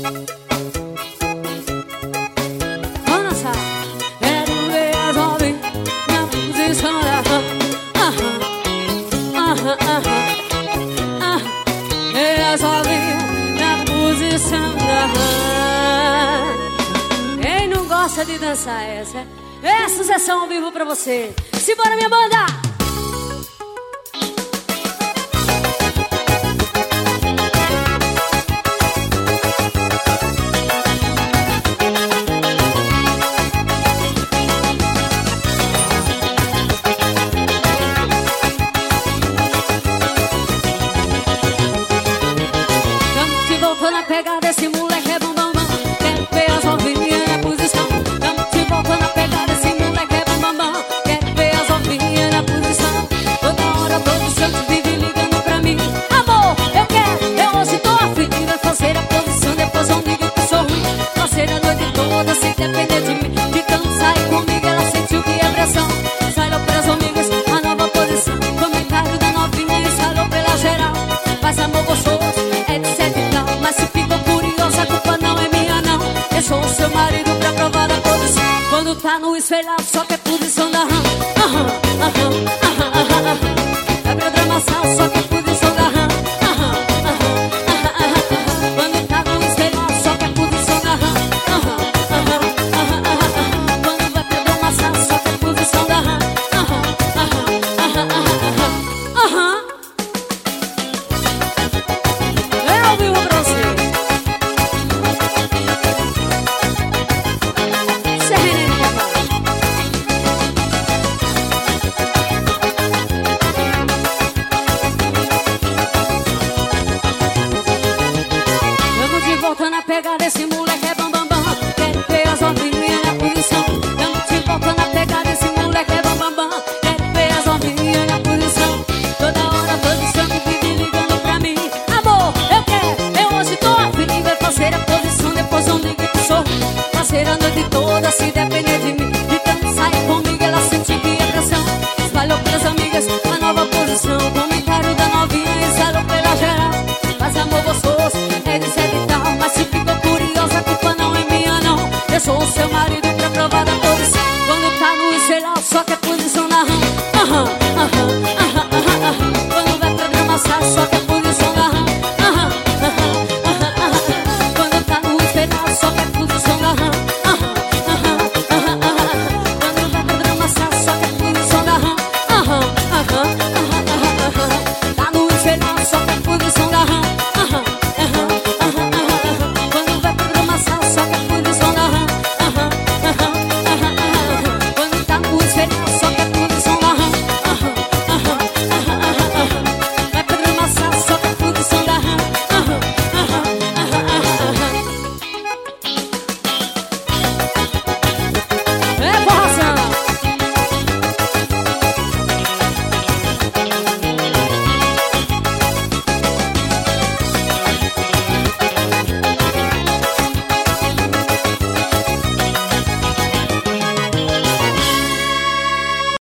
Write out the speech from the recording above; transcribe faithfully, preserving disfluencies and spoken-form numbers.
Vamos dançar. Quero ver a jovem na posição da rã. Aham, aham, aham, aham. Ver a jovem na posição da rã. Quem não gosta de dançar essa? É sucessão ao vivo pra você. Simbora, minha banda! Tamo te voltando a pegar desse moleque é bom, bom, bom. Quero ver as novinhas na posição. Tamo te voltando a pegar desse moleque é bom, bom, bom. Quero ver as novinhas na posição. Toda hora todo santo vive ligando pra mim. Amor, eu quero, eu hoje tô afim. Vai fazer a posição, depois não diga que sou ruim. Fazer a noite toda sem depender de mim. De tanto sair comigo, ela sentiu que é pressão. Saiu pras amigas, a nova posição. Comentário da novinha e saiu pela geral. Faz amor gostoso, etc e tal. Mas se ficou curiosa, a culpa não é minha não. Eu sou o seu marido pra provar a posição. Quando tá no espelhado, só que é posição da rã. Aham, aham, aham, aham, aham. É programação, só que é posição da rã. Aham, aham, aham, aham, aham. Quando tá no espelhado, só que é posição da rã. Aham, aham, aham, aham, aham. Quando vai programação, só que é posição da rã. Aham, aham, aham, aham, aham. Aham. É ao vivo pra você. Serrene, papai. Vamos de volta na pegada, esse moleque é bam, bam, bam. Quero ver as novinhas na posição. Vamos de volta na pegada, esse moleque é bam, bam, bam. Quero ver as novinhas na posição. Toda hora, todo santo vive ligando pra mim. Amor, eu quero, eu hoje tô afim. Vai fazer a posição, depois não ligue que sou. Fazer a noite toda, se depender de mim. De tanto sair comigo, ela sente que é pressão. Espalhou pras amigas a nova posição. Comentário da novinha e saiu pela geral. Faz amor gostoso, etc e tal. Mas se ficou curiosa, a culpa não é minha não. Eu sou o seu marido pra provar da